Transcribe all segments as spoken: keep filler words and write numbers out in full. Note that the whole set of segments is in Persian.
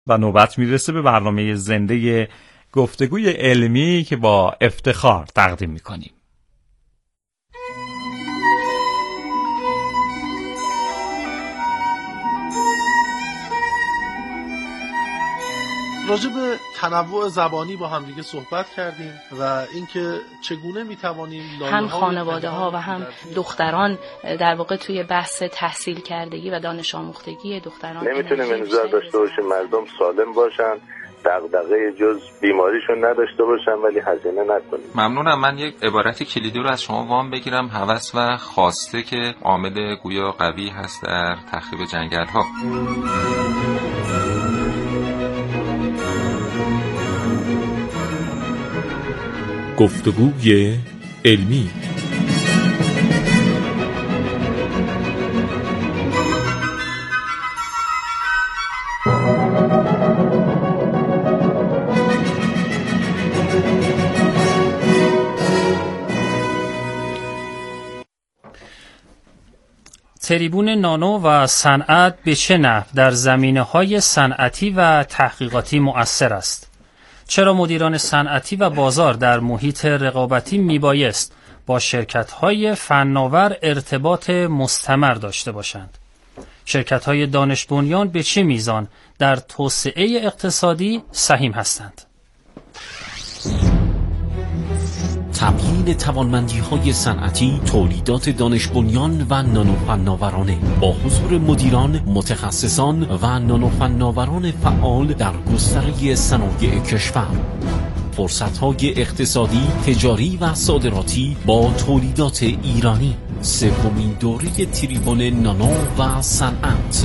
و نوبت میرسه به برنامه زنده گفتگوی علمی که با افتخار تقدیم میکنیم. راجع به تنوع زبانی با هم دیگه صحبت کردیم و اینکه چگونه میتوانیم هم خانواده ها و هم دختران در واقع توی بحث تحصیل کردگی و دانش آموختگی دختران نمیتونیم انتظار داشته باشیم مردم سالم باشن، دغدغه جز بیماریشون نداشته باشن ولی هزینه نکنیم. ممنونم. من یک عبارت کلیدی رو از شما وام بگیرم. هوس و خواسته که عامل گویا قوی هست در تخریب جنگل ها. گفتگوی علمی. تریبون نانو و صنعت به چه نحو در زمینه‌های صنعتی و تحقیقاتی مؤثر است؟ چرا مدیران صنعتی و بازار در محیط رقابتی میبایست با شرکت‌های فناور ارتباط مستمر داشته باشند؟ شرکت‌های دانش بنیان به چه میزان در توسعه اقتصادی سهیم هستند؟ تبیین توانمندی‌های صنعتی، تولیدات دانش بنیان و نانوفناورانه با حضور مدیران، متخصصان و نانوفناوران فعال در گستره صنایع کشور. فرصت‌های اقتصادی، تجاری و صادراتی با تولیدات ایرانی. سومین دوره تریبون نانو و صنعت.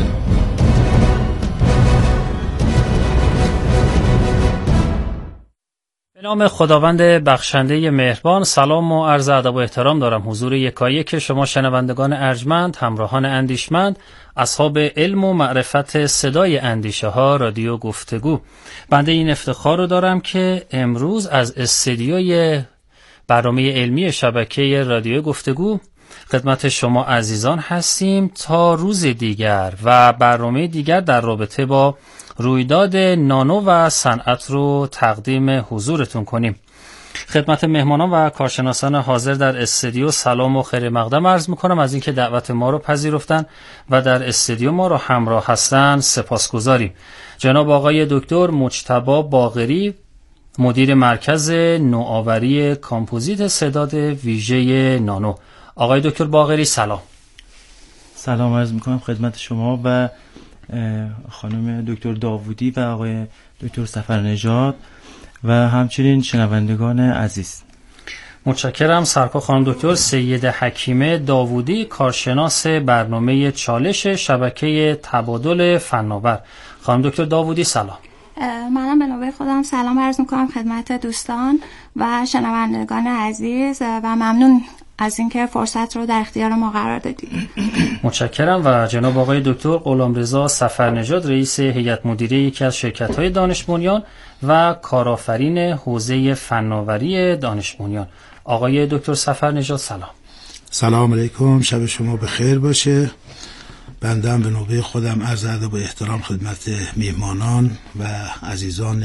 به نام خداوند بخشنده مهربان، سلام و عرض ادب و احترام دارم حضور یکایک شما شنوندگان ارجمند، همراهان اندیشمند، اصحاب علم و معرفت صدای اندیشه ها رادیو گفتگو. بنده این افتخار رو دارم که امروز از استدیوی برنامه علمی شبکه رادیو گفتگو خدمت شما عزیزان هستیم تا روز دیگر و برنامه دیگر در رابطه با رویداد نانو و صنعت رو تقدیم حضورتون کنیم. خدمت مهمانان و کارشناسان حاضر در استودیو سلام و خیر مقدم عرض میکنم از اینکه دعوت ما رو پذیرفتن و در استودیو ما رو همراه هستن سپاسگزاریم. جناب آقای دکتر مجتبی باقری، مدیر مرکز نوآوری کامپوزیت سداد ویژه نانو. آقای دکتر باقری سلام. سلام عرض میکنم خدمت شما و خانم دکتر داوودی و آقای دکتر سفرنژاد و همچنین شنوندگان عزیز. متشکرم. سرکار خانم دکتر سید حکیمه داوودی، کارشناس برنامه چالش شبکه تبادل فناور. خانم دکتر داوودی سلام. منم به نوبه خودم سلام عرض میکنم خدمت دوستان و شنوندگان عزیز و ممنون از اینکه فرصت رو در اختیار ما قرار دادید. متشکرم. و جناب آقای دکتر غلامرضا سفرنژاد، رئیس هیئت مدیره یکی از شرکت‌های دانش بنیان و کارآفرین حوزه فناوری دانش بنیان. آقای دکتر سفرنژاد سلام. سلام علیکم، شب شما بخیر باشه. بنده هم به نوبه خودم عرض ادب و احترام خدمت میهمانان و عزیزان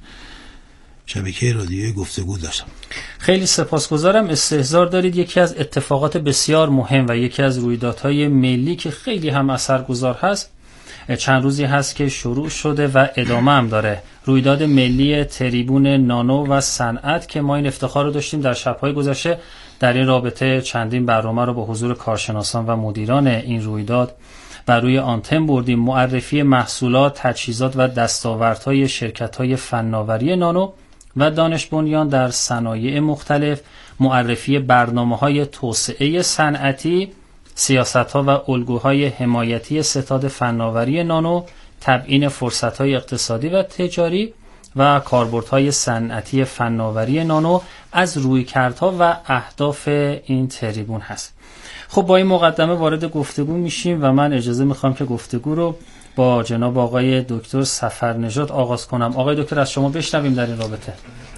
شبکه رادیوی گفتگو داشتم. خیلی سپاسگزارم. استحضار دارید یکی از اتفاقات بسیار مهم و یکی از رویدادهای ملی که خیلی هم اثرگذار هست چند روزی هست که شروع شده و ادامه هم داره، رویداد ملی تریبون نانو و صنعت که ما این افتخار رو داشتیم در شب‌های گذشته در این رابطه چندین برنامه رو با حضور کارشناسان و مدیران این رویداد بر روی آنتن بردیم. معرفی محصولات، تجهیزات و دستاوردهای شرکت‌های فناوری نانو و دانش بنیان در صنایع مختلف، معرفی برنامه‌های توسعه صنعتی، سیاست‌ها و الگوهای حمایتی ستاد فناوری نانو، تبیین فرصت‌های اقتصادی و تجاری و کاربردهای صنعتی فناوری نانو از رویکردها و اهداف این تریبون هست. خب با این مقدمه وارد گفتگو میشیم و من اجازه میخوام که گفتگو رو با جناب آقای دکتر سفرنژاد آغاز کنم. آقای دکتر از شما بشنویم در این رابطه.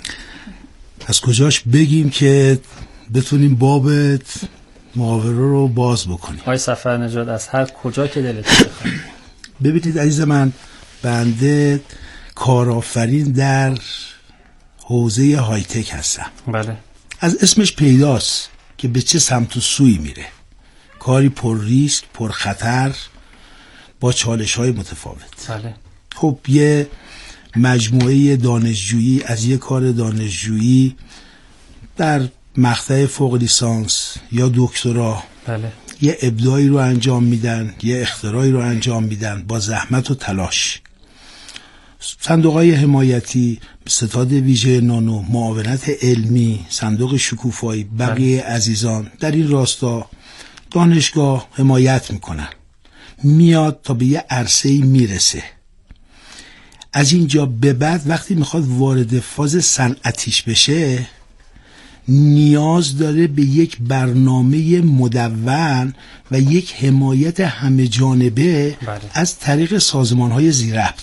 از کجاش بگیم که بتونیم باب محاوره رو باز بکنیم؟ آقای سفرنژاد از هر کجا که دلتون بخواد. ببینید عزیز من، بنده کارآفرین در حوزه های تک هستم. بله. از اسمش پیداست که به چه سمت و سوی میره. کاری پر ریسک، پر خطر، با چالش های متفاوت. بله. خب یه مجموعه دانشجویی از یه کار دانشجویی در مقطع فوق لیسانس یا دکترا بله. یه ابداعی رو انجام میدن، یه اختراعی رو انجام میدن با زحمت و تلاش. صندوق‌های حمایتی، ستاد ویژه نانو، معاونت علمی، صندوق شکوفایی، بقیه بله. عزیزان در این راستا دانشگاه حمایت میکنن، میاد تا به یه عرصه‌ای میرسه. از اینجا به بعد وقتی میخواد وارد فاز صنعتیش بشه نیاز داره به یک برنامه مدون و یک حمایت همه جانبه بله. از طریق سازمان‌های ذی‌ربط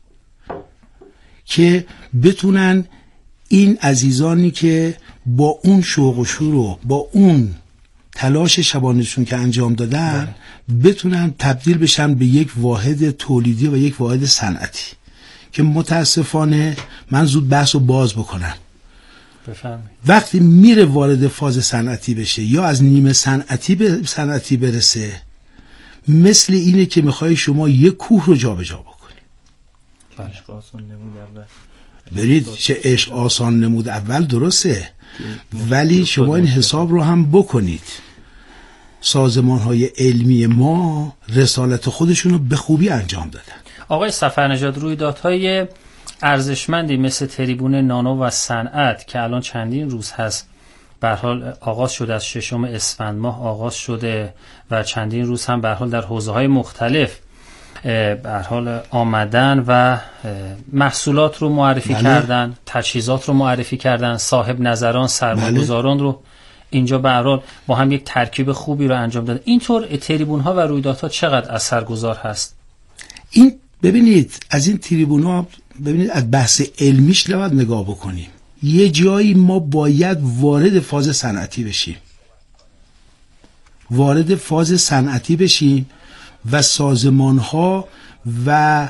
که بتونن این عزیزانی که با اون شوق و شور و با اون تلاش شبانه‌شون که انجام دادن بله. بتونن تبدیل بشن به یک واحد تولیدی و یک واحد صنعتی که متاسفانه من زود بحث رو باز بکنم. بفرمایید. وقتی میره وارد فاز صنعتی بشه یا از نیمه صنعتی به صنعتی برسه مثل اینه که میخوای شما یک کوه رو جابجا بکنی. عشق آسان نمود اول. برید چه عشق آسان نمود اول درسته، ولی شما این حساب رو هم بکنید. سازمان های علمی ما رسالت خودشون رو به خوبی انجام دادن. آقای سفرنژاد، رویدادهای ارزشمندی مثل تریبون نانو و صنعت که الان چندین روز هست به هر حال آغاز شده، از ششم اسفند ماه آغاز شده و چندین روز هم به هر حال در حوزه‌های مختلف به هر حال آمدن و محصولات رو معرفی بله. کردن، تجهیزات رو معرفی کردن، صاحب نظران، سرمایه‌گذاران بله. رو اینجا به هر حال با هم یک ترکیب خوبی رو انجام دادن. اینطور تریبون‌ها و رویدادها چقدر اثرگذار هست؟ این ببینید از این تریبون‌ها ببینید از بحث علمیش نباید نگاه بکنیم. یه جایی ما باید وارد فاز صنعتی بشیم. وارد فاز صنعتی بشیم و سازمان‌ها و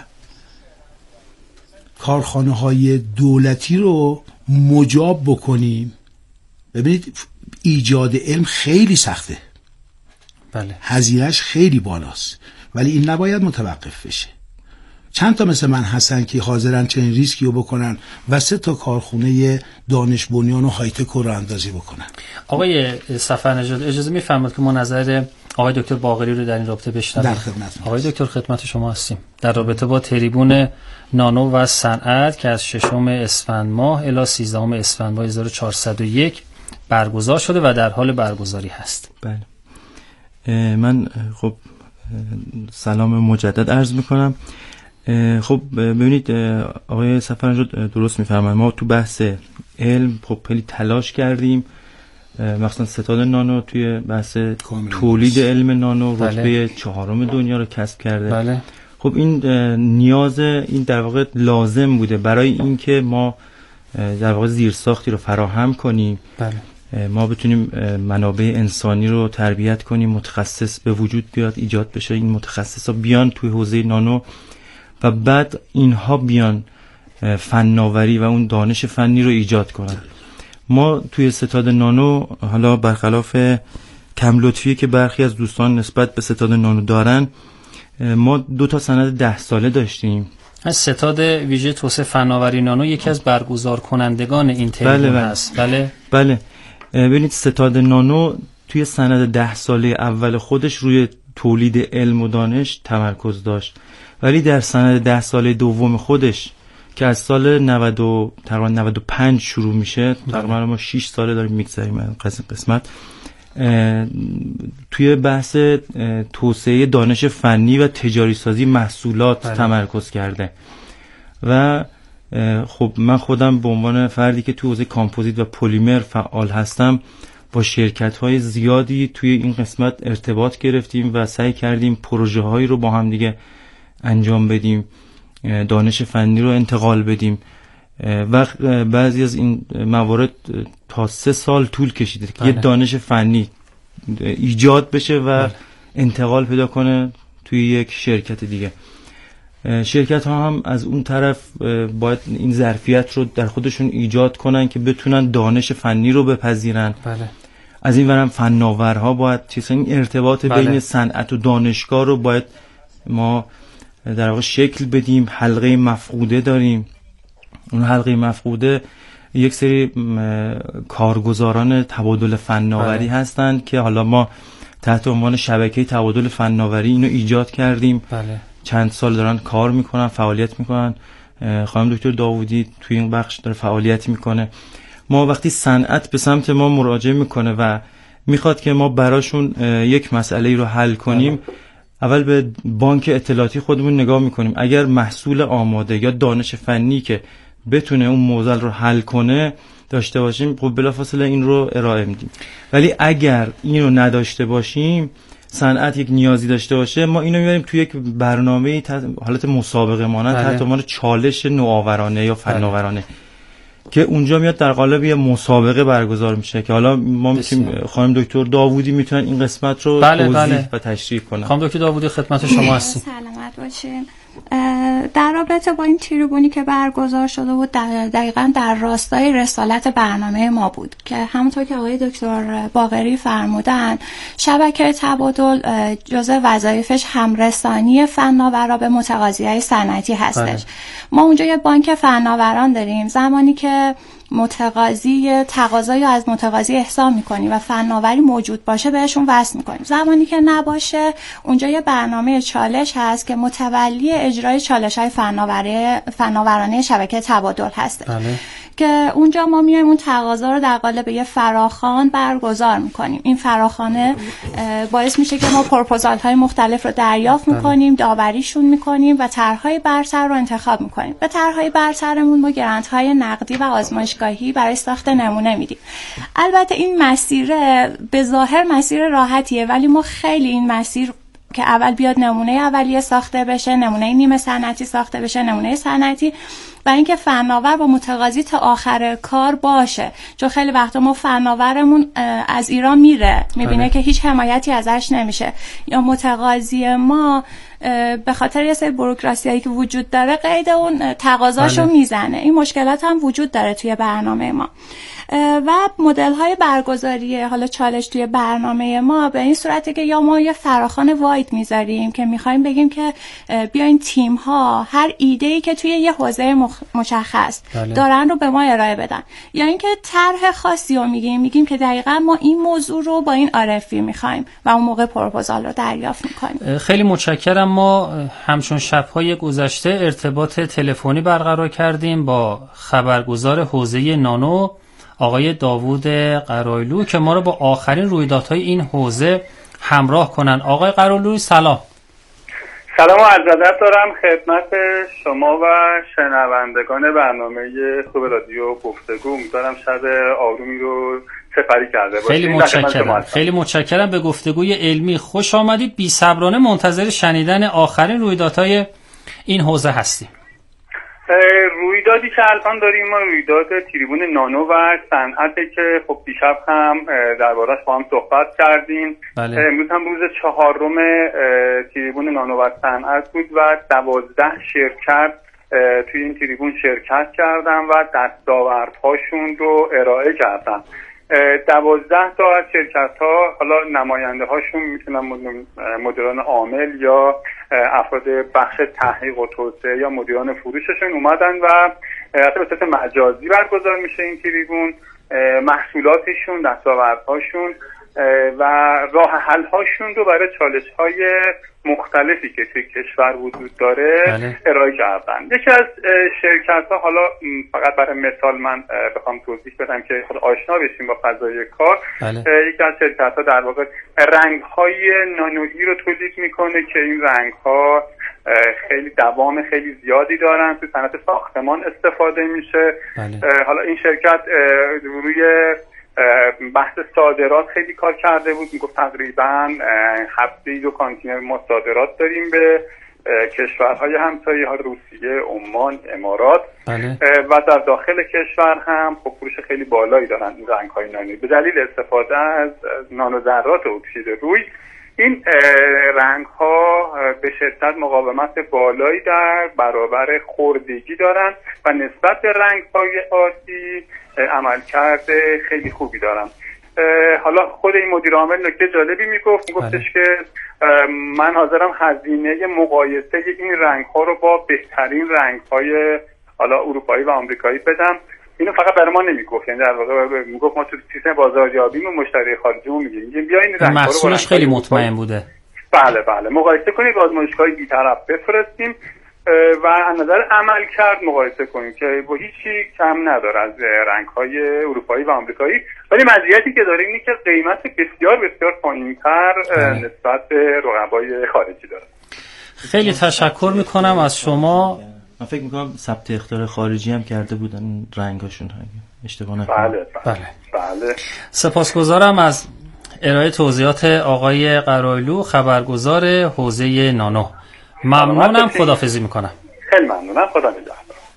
کارخانه‌های دولتی رو مجاب بکنیم. ببینید ایجاد علم خیلی سخته. بله. هزینه‌اش خیلی بالاست. ولی این نباید متوقف بشه. چند تا مثل من هستن که حاضرن چنین ریسکی رو بکنن و سه تا کارخونه دانش بنیان و هایتک رو اندازی بکنن. آقای سفرنژاد اجازه می‌فرمایید که ما نظر آقای دکتر باقری رو در این رابطه بشنویم؟ در خدمت. آقای دکتر خدمت شما هستیم. در رابطه با تریبون نانو و صنعت که از ششم اسفند ماه الی سیزدهم اسفند ماه هزار و چهارصد و یک برگزار شده و در حال برگزاری هست. بله. من خب سلام مجدد عرض میکنم. خب ببینید آقای سفرنژاد درست میفرمایند، ما تو بحث علم خب خیلی تلاش کردیم، مثلا ستاد نانو توی بحث تولید علم نانو بله. رتبه چهارم دنیا رو کسب کرده. بله. خب این نیاز این در واقع لازم بوده برای اینکه ما در واقع زیرساختی رو فراهم کنیم. بله. ما بتونیم منابع انسانی رو تربیت کنیم، متخصص به وجود بیاد، ایجاد بشه، این متخصصا بیان توی حوزه نانو و بعد اینها بیان فناوری و اون دانش فنی رو ایجاد کنن. ما توی ستاد نانو حالا برخلاف کم لطفی که برخی از دوستان نسبت به ستاد نانو دارن، ما دو تا سند ده ساله داشتیم. از ستاد ویژه توسعه فناوری نانو یکی از برگزار کنندگان این تریبون بله بله. هست. بله بله. ببینید ستاد نانو توی سند ده ساله اول خودش روی تولید علم و دانش تمرکز داشت، ولی در سند ده ساله دوم خودش که از سال نود تقریبا نود و پنج شروع میشه، تقریبا ما شش ساله داریم میگذریم از قسمت، توی بحث توسعه دانش فنی و تجاری سازی محصولات بله. تمرکز کرده و خب من خودم به عنوان فردی که توی حوزه کامپوزیت و پلیمر فعال هستم با شرکت‌های زیادی توی این قسمت ارتباط گرفتیم و سعی کردیم پروژه‌هایی رو با هم دیگه انجام بدیم، دانش فنی رو انتقال بدیم و بعضی از این موارد تا سه سال طول کشیده که یه دانش فنی ایجاد بشه و بله. انتقال پیدا کنه توی یک شرکت دیگه. شرکت ها هم از اون طرف باید این ظرفیت رو در خودشون ایجاد کنن که بتونن دانش فنی رو بپذیرن. بله. از این ورم فناورها باید چیزا، این ارتباط بله. بین صنعت و دانشگاه رو باید ما در واقع شکل بدیم. حلقه مفقوده داریم. اون حلقه مفقوده یک سری کارگزاران تبادل فناوری بله. هستند که حالا ما تحت عنوان شبکه تبادل فناوری اینو ایجاد کردیم. بله. چند سال دارن کار میکنن، فعالیت میکنن. خانم دکتر داوودی توی این بخش داره فعالیت میکنه. ما وقتی صنعت به سمت ما مراجعه میکنه و میخواد که ما براشون یک مسئله رو حل کنیم، اول به بانک اطلاعاتی خودمون نگاه میکنیم. اگر محصول آماده یا دانش فنی که بتونه اون معضل رو حل کنه داشته باشیم، خب بلافاصله این رو ارائه میدیم. ولی اگر اینو نداشته باشیم، صنعت یک نیازی داشته باشه، ما اینو میبریم توی یک برنامه تحت حالت مسابقه مانند تحت عنوان چالش نوآورانه یا فناورانه بله. که اونجا میاد در قالب یه مسابقه برگزار میشه که حالا ما میتونیم خانم دکتر داوودی میتونن این قسمت رو بله توضیح بله. و تشریح کنن. خانم دکتر داوودی خدمت شما هستیم. سلامت باشین. در رابطه با این تریبونی که برگزار شده بود، دقیقاً در راستای رسالت برنامه ما بود که همونطور که آقای دکتر باقری فرمودن، شبکه تبادل جزء وظایفش همرسانی فناورا به متقاضی‌های صنعتی هستش. بله. ما اونجا یه بانک فناوران داریم. زمانی که متقاضی تقاضایی از متقاضی احسان میکنیم و فناوری موجود باشه بهشون وصل میکنیم. زمانی که نباشه اونجا یه برنامه چالش هست که متولی اجرای چالش‌های فناوری فناورانه شبکه تبادل هست. بله. که اونجا ما میایم اون تقاضا رو در قالب یه فراخوان برگزار میکنیم. این فراخوانه باعث میشه که ما پروپوزال های مختلف رو دریافت میکنیم، داوریشون میکنیم و طرحهای برتر رو انتخاب میکنیم. به طرحهای برترمون ما گرانت های نقدی و آزمایشگاهی برای ساخت نمونه میدیم. البته این مسیر به ظاهر مسیر راحتیه، ولی ما خیلی این مسیر که اول بیاد نمونه اولیه ساخته بشه، نمونه نیمه صنعتی ساخته بشه، نمونه صنعتی، و اینکه فناور با متقاضی تا آخر کار باشه. چون خیلی وقتا ما فناورمون از ایران میره، میبینه که هیچ حمایتی ازش نمیشه، یا متقاضی ما به خاطر یه سری بوروکراسیایی که وجود داره قید اون تقاضاشو میزنه. این مشکلات هم وجود داره توی برنامه ما. و مدل های برگزاری حالا چالش توی برنامه ما به این صورته که یا ما یه فراخوان واید میذاریم که میخوایم بگیم که بیاین تیم ها هر ایده‌ای که توی یه حوزه مشخص بله. دارن رو به ما ارائه بدن، یا اینکه طرح خاصی رو میگیم میگیم که دقیقاً ما این موضوع رو با این آرفی میخوایم و اون موقع پروپوزال رو دریافت میکنیم. خیلی متشکرم. ما همچون شب‌های گذشته ارتباط تلفنی برقرار کردیم با خبرگزار حوزه نانو آقای داوود قرایلو که ما رو با آخرین رویدادهای این حوزه همراه کنن. آقای قرایلو سلام. سلام و عرض ادب دارم خدمت شما و شنوندگان برنامه خوب رادیو گفتگو. امیدوارم شب آرومی رو سپری کرده باشید. خیلی متشکرم. خیلی متشکرم. به گفتگوی علمی خوش آمدید. بی‌صبرانه منتظر شنیدن آخرین رویدادهای این حوزه هستیم. رویدادی که الان داریم ما رویداد تریبون نانو و صنعته که خب دیشب هم درباره‌اش با هم صحبت کردیم. بله. امروز هم روز چهارم تریبون نانو و صنعت بود و دوازده شرکت توی این تریبون شرکت کردن و دستاوردهاشون رو ارائه کردن. دوازده تا از شرکت ها حالا نماینده هاشون میتونن مدیران عامل یا افراد بخش تحقیق و توسعه یا مدیران فروششون اومدن و به صورت مجازی برگزار میشه این تریبون. محصولاتشون، دستاوردهاشون و راه حل هاشون رو برای چالش های مختلفی که توی کشور وجود داره بله. ارائه کردن. یکی از شرکت ها، حالا فقط برای مثال من بخوام توضیح بدم که خود آشنا بشیم با فضای کار، بله. یکی از شرکت ها در واقع رنگ های نانویی رو تولید میکنه که این رنگ ها خیلی دوام خیلی زیادی دارن، توی صنعت ساختمان استفاده میشه. بله. حالا این شرکت روی بحث صادرات خیلی کار کرده بود، میگفت تقریبا هفته دو کانتینر ما صادرات داریم به کشورهای همسایه ها، روسیه، عمان، امارات. بله. و در داخل کشور هم خب فروش خیلی بالایی دارن این رنگ‌های نانویی به دلیل استفاده از نانوذرات اکسید روی این رنگ ها به شدت مقاومت بالایی در برابر خوردگی دارن و نسبت به رنگ های عادی عملکرد خیلی خوبی دارن. حالا خود این مدیر عامل نکته جالبی میگفت میگفتش که من حاضرم هزینه مقایسه این رنگ ها رو با بهترین رنگ های حالا اروپایی و آمریکایی بدم. اینو فقط برای ما نمیگفت، یعنی در واقع میگفت ما تو سیستم بازاریابی و مشتری خارجیمون میگیم میگیم بیا این رنگ ها رو محصولش خیلی مطمئن بوده. بله بله مقایسه کنید، آزمایشگاه بی‌طرف بفرستیم و از نظر عمل کرد مقایسه کنیم که با هیچی کم نداره از رنگ‌های اروپایی و آمریکایی، ولی مزیتی که داره اینه که قیمت بسیار بسیار پایین‌تر نسبت به رقبای خارجی داره. خیلی تشکر میکنم از شما. من فکر میکنم ثبت اختراع خارجی هم کرده بودن رنگاشون، اشتباه نکنم. بله بله بله. سپاسگزارم از ارائه توضیحات آقای قرایلو، خبرگزار حوزه نانو. ممنونم، خداحافظی میکنم. خیلی ممنونم، خدا نگهدار.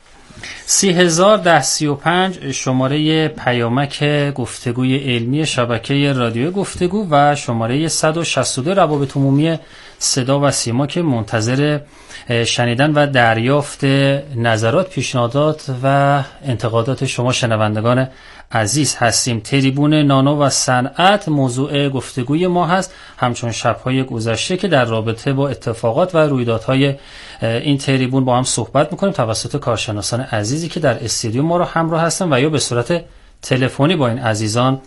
سی هزار ده سی و پنج شماره پیامک گفتگوی علمی شبکه رادیو گفتگو و شماره صد و شصت و دو روابط عمومی صدا و سیما که منتظر شنیدن و دریافت نظرات، پیشنهادات و انتقادات شما شنوندگان عزیز هستیم. تریبون نانو و صنعت موضوع گفتگوی ما هست، همچون شب‌های گذشته که در رابطه با اتفاقات و رویدادهای این تریبون با هم صحبت می‌کنیم توسط کارشناسان عزیزی که در استودیو ما رو همراه هستن و یا به صورت تلفنی با این عزیزان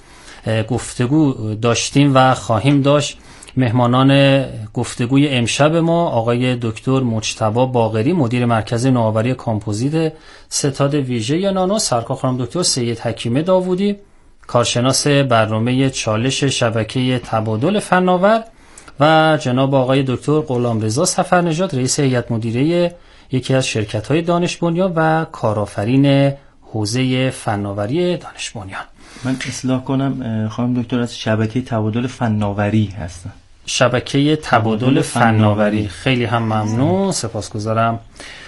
گفتگو داشتیم و خواهیم داشت. مهمانان گفتگوی امشب ما آقای دکتر مجتبی باقری، مدیر مرکز نوآوری کامپوزیت ستاد ویژه یا نانو، سرکار خانم دکتر سید حکیمه داوودی، کارشناس برنامه چالش شبکه تبادل فناور و جناب آقای دکتر غلامرضا صفرنژاد، رئیس هیئت مدیره یکی از شرکت‌های دانش بنیان و کارآفرین حوزه فناوری دانش بنیان. من اصلاح کنم خانم دکتر، از شبکه تبادل فناوری هستم. شبکه تبادل فناوری، خیلی هم ممنون، سپاسگزارم.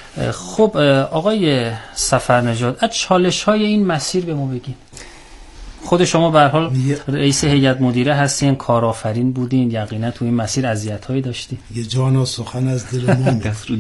خب آقای صفرنژاد، از چالش های این مسیر به ما بگین. خود شما به هر حال رئیس هیئت مدیره هستین، کارآفرین بودین، یقینا تو این مسیر اذیت‌هایی داشتین. یه جان و سخن از دل ما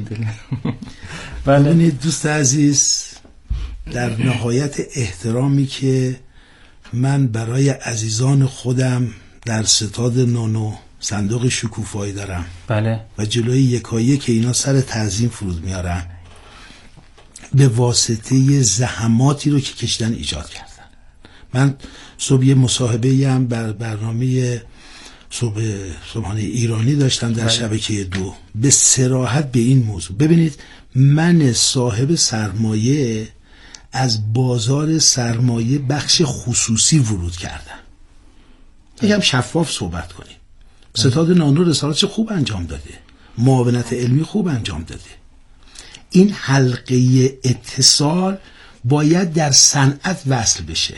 بله. ببینید دوست عزیز، در نهایت احترامی که من برای عزیزان خودم در ستاد نانو صندوق شکوفایی دارم، بله، و جلوی یکایی که اینا سر تعظیم فرود میارن به واسطه زحماتی رو که کشیدن ایجاد کردن. من صبح یه مصاحبه هم بر برنامه صبح صبحانه ایرانی داشتم در بله. شبکه دو به صراحت به این موضوع. ببینید من صاحب سرمایه از بازار سرمایه بخش خصوصی ورود کردم. یکم شفاف صحبت کنیم. ستاد نانو رسالت خوب انجام داده، معاونت علمی خوب انجام داده. این حلقه اتصال باید در صنعت وصل بشه.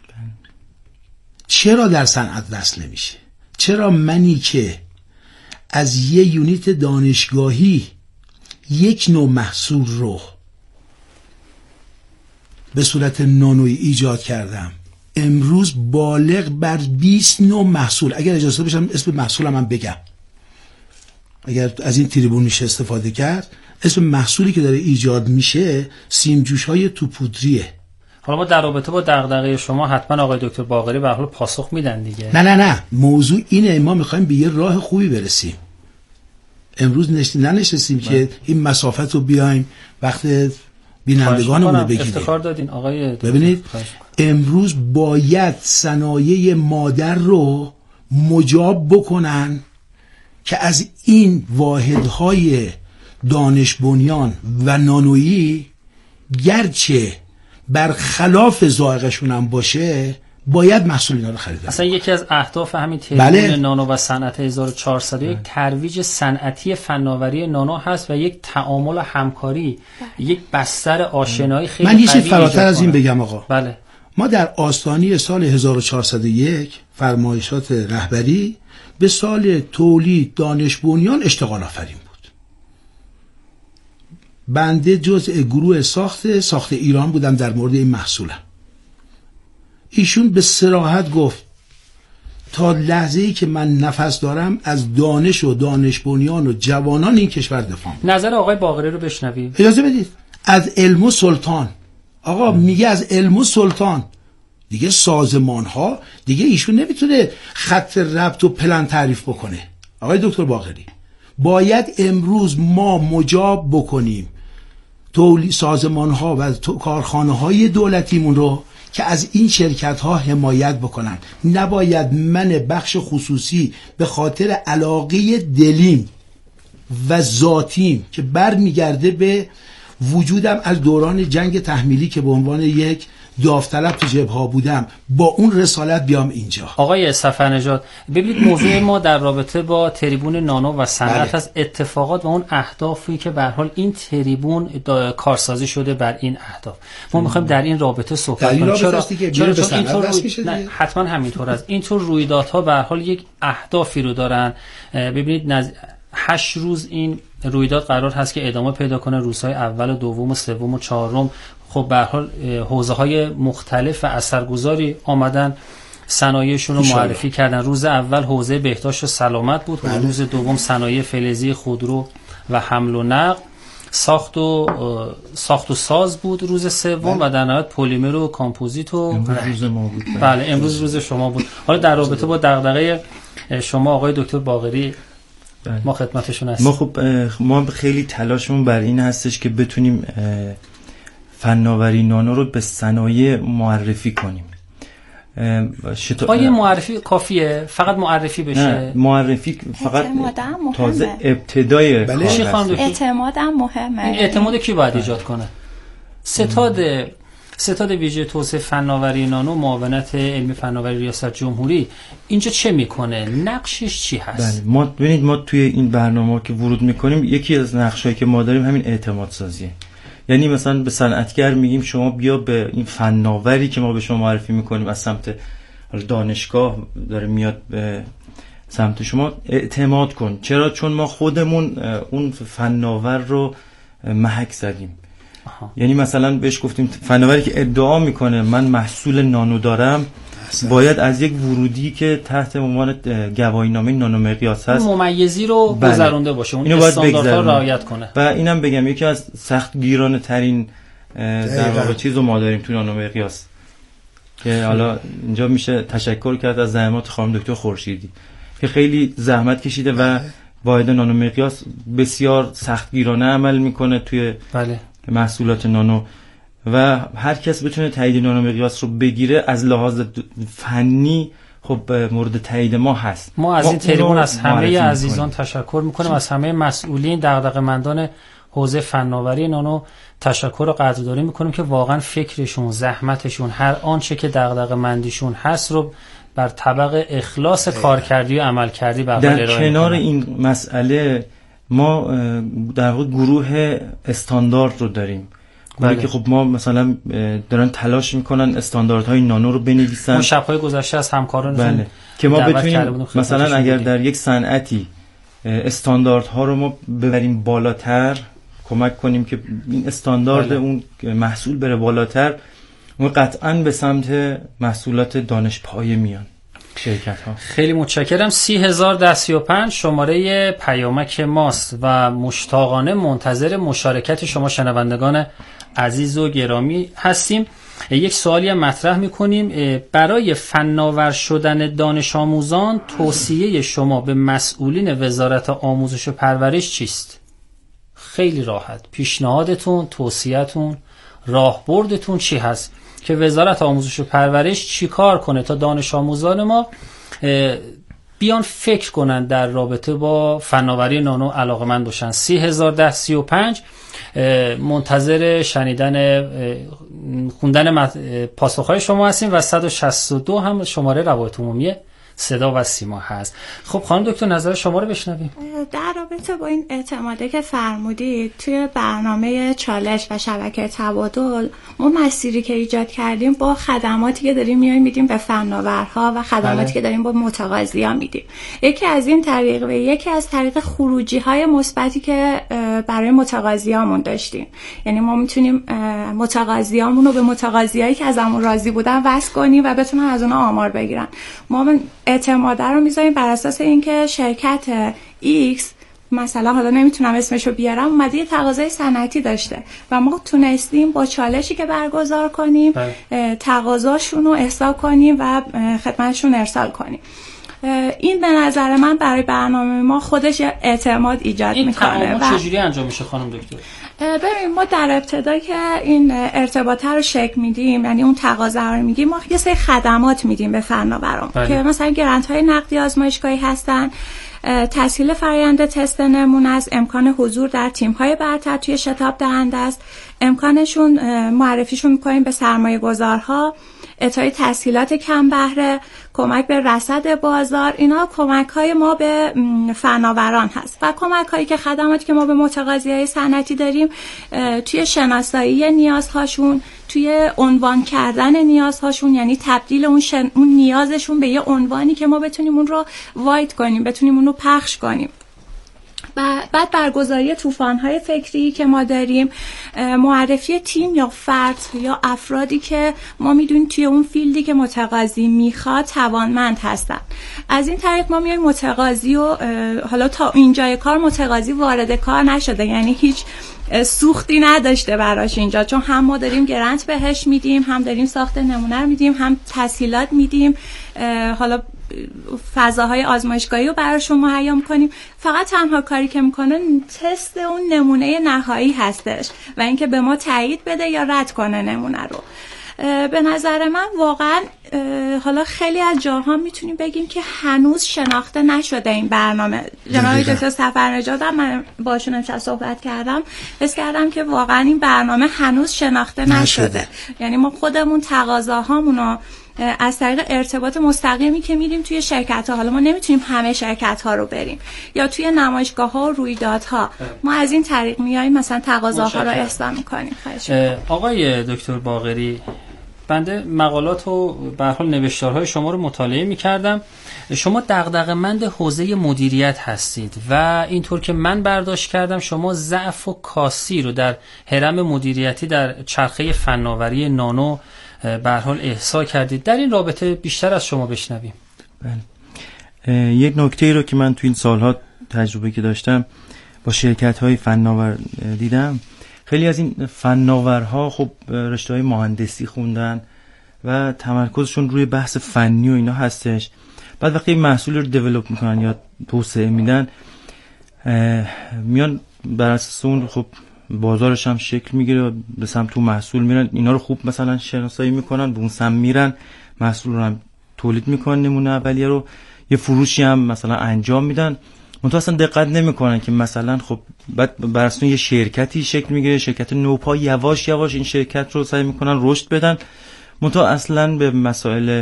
چرا در صنعت وصل نمیشه؟ چرا منی که از یه یونیت دانشگاهی یک نوع محصول رو به صورت نانویی ایجاد کردم، امروز بالغ بر بیست نوع محصول، اگر اجازه بشم اسم محصولم هم بگم، اگر از این تریبون میشه استفاده کرد، اسم محصولی که داره ایجاد میشه سیمجوش های توپودریه. حالا ما در رابطه با دغدغه شما حتما آقای دکتر باقری به هر حال پاسخ میدن دیگه. نه نه نه موضوع اینه، ما میخوایم به یه راه خوبی برسیم. امروز نشتی ننشستیم که این مسافت رو بیایم وقت بینندگانمون رو بگیریم. افتخار دادین آقای دکتر. ببینید امروز باید صنایع مادر رو مجاب بکنن که از این واحدهای دانش بنیان و نانویی گرچه برخلاف ذائقه‌شون هم باشه باید محصول اینا رو خرید. اصلا یکی از اهداف همین تریبون بله. نانو و صنعت هزار و چهارصد و یک ترویج صنعتی فناوری نانو هست و یک تعامل و همکاری، بله. یک بستر آشنایی خیلی من یه چیز فراتر از این بگم آقا. بله. ما در آستانه سال هزار و چهارصد و یک فرمایشات رهبری به سال تولید دانش بنیان اشتغال آفرین بود. بنده جزء گروه ساخت ساخت ایران بودم در مورد این محصولم. ایشون به صراحت گفت تا لحظه‌ای که من نفس دارم از دانش و دانش بنیان و جوانان این کشور دفاع می‌کنم. نظر آقای باقری رو بشنویم. اجازه بدید. از علم و سلطان. آقا میگه از علم و سلطان. دیگه سازمان ها دیگه ایشون نمیتونه خط ربط و پلن تعریف بکنه. آقای دکتر باقری باید امروز ما مجاب بکنیم تولید سازمان ها و کارخانه های دولتیمون رو که از این شرکت ها حمایت بکنن. نباید من بخش خصوصی به خاطر علاقه دلیم و ذاتیم که برمیگرده به وجودم از دوران جنگ تحمیلی که به عنوان یک داوطلب تو جبهه بودم با اون رسالت بیام اینجا. آقای صفرنژاد ببینید موضوع ما در رابطه با تریبون نانو و صنعت از اتفاقات و اون اهدافی که به هر حال این تریبون کارسازی شده بر این اهداف. ما میخوایم در این رابطه صحبت کنیم. چرا چرا چون اینطور روی... حتما همینطور است. اینطور رویدادها به هر حال یک اهدافی رو دارن. ببینید نز... هشت روز این رویداد قرار هست که ادامه پیدا کنه، روزهای اول و دوم و سوم و چهارم. خب به هر حال حوزه‌های مختلف و اثرگذاری آمدن صنایعشون رو معرفی کردن. روز اول حوزه بهداشت و سلامت بود، بله. روز دوم صنایع فلزی، خودرو و حمل و نقل، ساخت و ساخت و ساز بود روز سوم، و در نهایت پلیمر و کامپوزیت و امروز روز ما بود. بله امروز روز شما بود. حالا در رابطه با دغدغه شما آقای دکتر باقری بله. ما خدمتشون هستیم. ما خب ما خیلی تلاشمون بر این هستش که بتونیم فناوری نانو رو به صنایع معرفی کنیم. شتا... آیا معرفی کافیه؟ فقط معرفی بشه؟ نه معرفی فقط تازه ابتدای بله. چی اعتمادم مهمه. این اعتماد کی باید ایجاد کنه؟ ستاد ستاد ویژه توسعه فناوری نانو معاونت علمی فناوری ریاست جمهوری اینجا چه میکنه؟ نقشش چی هست؟ بله ما ببینید ما توی این برنامه که ورود میکنیم یکی از نقشایی که ما داریم همین اعتماد سازیه. یعنی مثلا به صنعتگر میگیم شما بیا به این فناوری که ما به شما معرفی میکنیم از سمت دانشگاه داره میاد به سمت شما اعتماد کن. چرا؟ چون ما خودمون اون فناور رو محک زدیم. آها. یعنی مثلا بهش گفتیم فناوری که ادعا میکنه من محصول نانو دارم اصلا. باید از یک ورودی که تحت عنوان گواهینامه نانو مقیاس هست ممیزی رو بله. گذرونده باشه، اون استانداردها رو رعایت کنه. و اینم بگم یکی از سخت گیرانه ترین در واقع چیز رو ما داریم تو نانو مقیاس که حالا اینجا میشه تشکر کرد از زحمات خانم دکتر خورشیدی که خیلی زحمت کشیده و واحد نانو مقیاس بسیار سخت گیرانه عمل میکنه توی بله. محصولات نانو و هر کس بتونه تایید نانو مقیاس رو بگیره از لحاظ فنی خب مورد تایید ما هست. ما از این تریبون از همه عزیزان تشکر میکنیم، از همه مسئولین دغدغه‌مندان حوزه فناوری نانو تشکر و قدردانی میکنیم که واقعا فکرشون، زحمتشون، هر آنچه که دغدغه‌مندیشون هست رو بر طبق اخلاص کارکردی و عملکردی به در کنار این مسئله ما در واقع گروه استاندارد رو داریم. گروهی بله. که خب ما مثلا دارن تلاش میکنن استانداردهای نانو رو بنویسن. ما شب‌های گذشته از همکارانشون بله. که ما بتونیم مثلا اگر در یک صنعتی استانداردها رو ما ببریم بالاتر، کمک کنیم که این استاندارد بله. اون محصول بره بالاتر، ما قطعاً به سمت محصولات دانش پایه میان شرکت ها. خیلی متشکرم. سی هزار ده سی و پنج شماره پیامک ماست و مشتاقانه منتظر مشارکت شما شنوندگان عزیز و گرامی هستیم. یک سوالی هم مطرح میکنیم. برای فناور شدن دانش آموزان توصیه شما به مسئولین وزارت آموزش و پرورش چیست؟ خیلی راحت. پیشنهادتون، توصیه‌تون، راهبردتون چی هست که وزارت آموزش و پرورش چی کار کنه تا دانش آموزان ما بیان فکر کنن در رابطه با فناوری نانو علاقه‌مند باشن؟ سی هزار ده سی و پنج منتظر شنیدن خوندن پاسخهای شما هستیم و صد و شصت و دو هم شماره روابط عمومی صدا و سیما هست. خب خانم دکتر نظر شما رو بشنویم. در رابطه با این اعتماده که فرمودید توی برنامه چالش و شبکه تبادل ما مسیری که ایجاد کردیم با خدماتی که داریم میایم میدیم به فناورها و خدماتی بله. که داریم با متقاضیان میدیم. یکی از این طریق و یکی از طریق خروجی های مثبتی که برای متقاضیامون داشتیم. یعنی ما میتونیم متقاضیامون رو به متقاضیایی که ازمون راضی بودن وصل کنیم و بتونن از اونها آمار بگیرن. ما اعتماد رو میذاریم بر اساس اینکه شرکت X مثلا حالا نمیتونم اسمشو بیارم اومده یه تقاضای صنعتی داشته و ما تونستیم با چالشی که برگزار کنیم تقاضاشون رو احصا کنیم و خدمتشون ارسال کنیم. این به نظر من برای برنامه ما خودش اعتماد ایجاد میکنه. این تعامل چجوری انجام میشه خانم دکتر؟ ببین ما در ابتدا که این ارتباطه رو شکل میدیم، یعنی اون تقاضا رو میگیم، ما یه سری خدمات میدیم به فناوران که مثلا گرانت های نقدی آزمایشگاهی هستن، تسهیل فرآیند تست نمونه است، امکان حضور در تیم های برتر توی شتاب دهنده است، امکانشون معرفیشون میکنیم به سرمایه گذارها، اعطای تسهیلات کم بهره، کمک به رصد بازار. اینا کمک های ما به فناوران هست و کمک هایی که خدماتی که ما به متقاضیای صنعتی داریم توی شناسایی نیازهاشون، توی عنوان کردن نیازهاشون، یعنی تبدیل اون, شن... اون نیازشون به یه عنوانی که ما بتونیم اون رو واید کنیم، بتونیم اون رو پخش کنیم. بعد برگزاری طوفان‌های فکری که ما داریم، معرفی تیم یا فرد یا افرادی که ما میدونیم توی اون فیلدی که متقاضی میخواد توانمند هستن. از این طریق ما میایم متقاضی و حالا تا اینجای کار متقاضی وارد کار نشده، یعنی هیچ سوختی نداشته براش اینجا، چون هم ما داریم گرانت بهش میدیم، هم داریم ساخت نمونه رو میدیم، هم تسهیلات میدیم، حالا فضاهای آزمایشگاهی رو براشون مهیا میکنیم. فقط تنها کاری که میکنه تست اون نمونه نهایی هستش و اینکه به ما تایید بده یا رد کنه نمونه رو. به نظر من واقعا حالا خیلی از جاها میتونیم بگیم که هنوز شناخته نشده این برنامه. جناب دکتر سفرنژاد هم من باشون امشب صحبت کردم، حس کردم که واقعا این برنامه هنوز شناخته نشده, نشده. یعنی ما خودمون تقاضاهامونو از طریق ارتباط مستقیمی که میریم توی شرکت ها، حالا ما نمیتونیم همه شرکت ها رو بریم، یا توی نمایشگاه ها و رویدادها، ما از این طریق میاییم مثلا تقاضاها رو احصا میکنیم. آقای دکتر باقری، بنده مقالات و به هر حال نوشتارهای شما رو مطالعه میکردم. شما دغدغه‌مند حوزه مدیریت هستید و اینطور که من برداشت کردم شما ضعف و کاسی رو در هرم مدیریتی در چرخه فناوری نانو به هر حال احصا کردید. در این رابطه بیشتر از شما بشنویم. بله. یک نکته رو که من تو این سالها تجربه که داشتم با شرکت‌های فناور دیدم، خیلی از این فناورها خب رشته‌های مهندسی خوندن و تمرکزشون روی بحث فنی و اینا هستش. بعد وقتی محصول رو دیولپ میکنن یا توسعه میدن، میان بر اساس اون خب بازارش هم شکل میگیره، به سمت تو محصول میرن، اینا رو خوب مثلا شناسایی میکنن، به اون سمت میرن، محصول رو هم تولید میکنن، نمونه اولیه رو یه فروشی هم مثلا انجام میدن. منتها اصلا دقت نمیکنن که مثلا خب بعد بر اساس یه شرکتی شکل میگیره، شرکت نوپا، یواش یواش این شرکت رو سعی میکنن رشد بدن، منتها اصلا به مسائل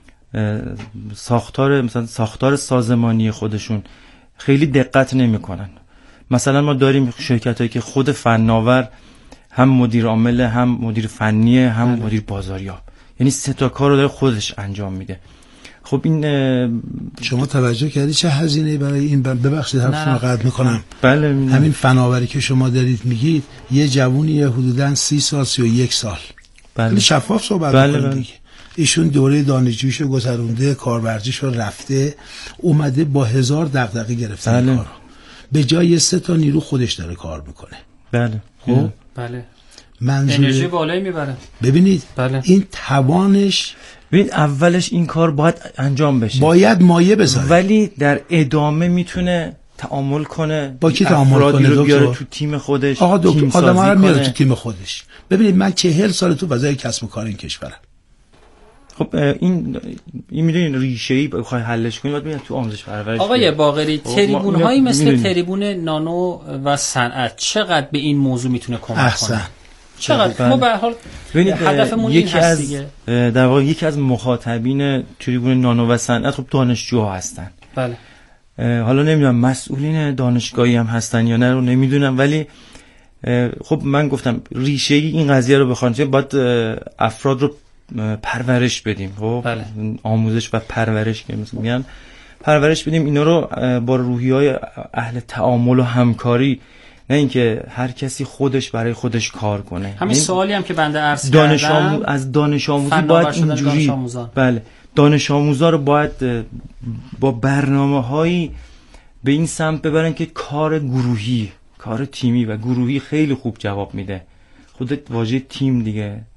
ساختار مثلا ساختار سازمانی خودشون خیلی دقت نمیکنن. مثلا ما داریم شرکتایی که خود فناور هم مدیر عامل، هم مدیر فنی، هم مدیر بازاریاب، یعنی سه تا کار رو داره خودش انجام میده. خب این شما توجه کردی چه هزینه‌ای برای این؟ ببخشید حرفتون رو قطع میکنم. بله همین فناوری که شما دارید میگید، یه جوونی حدوداً سی سال سی و یک سال بله شفاف صحبت بله میکنه بله. دیگه. ایشون دوره دانشجوییشو گذرونده، کارورزیشو رفته، اومده با هزار دغدغه گرفته بله. کارو. به جای سه تا نیرو خودش داره کار میکنه. بله خب بله منظور انرژی بالایی میبره. ببینید بله. این توانش، ببین اولش این کار باید انجام بشه، باید مایه بذاره، ولی در ادامه میتونه تعامل کنه با کی تعامل کنه؟ رو بیاره تو تیم خودش. آقا دکتر آدم‌ها رو میاره تو تیم خودش. ببینید من چهل سال تو فضای کسب و کار این کشورم. خب این این میدونین ریشه‌ای بخوای حلش کنی باید ببین تو آموزش پرورش. آقای باقری، تریبون‌هایی مثل تریبون نانو و صنعت چقدر به این موضوع میتونه کمک کنه؟ چقدر ما به هر حال هدفمون این هست دیگه. در واقع یکی از مخاطبین تریبون نانو و صنعت خب دانشجوها هستن. بله. حالا نمیدونم مسئولین دانشگاهی هم هستن یا نه رو نمیدونم، ولی خب من گفتم ریشه‌ای این قضیه رو بخوان چه باید افراد رو پرورش بدیم. خب بله. آموزش و پرورش که مثلا میگن پرورش بدیم، اینا رو با روحیه‌های اهل تعامل و همکاری، نه اینکه هر کسی خودش برای خودش کار کنه. همین سوالی هم که بنده عرض دانش کردم آمو... از دانش آموزی باید اینجوری، بله دانش آموزا رو باید با برنامه‌هایی به این سمت ببرن که کار گروهی، کار تیمی و گروهی خیلی خوب جواب میده. خودت واژه تیم دیگه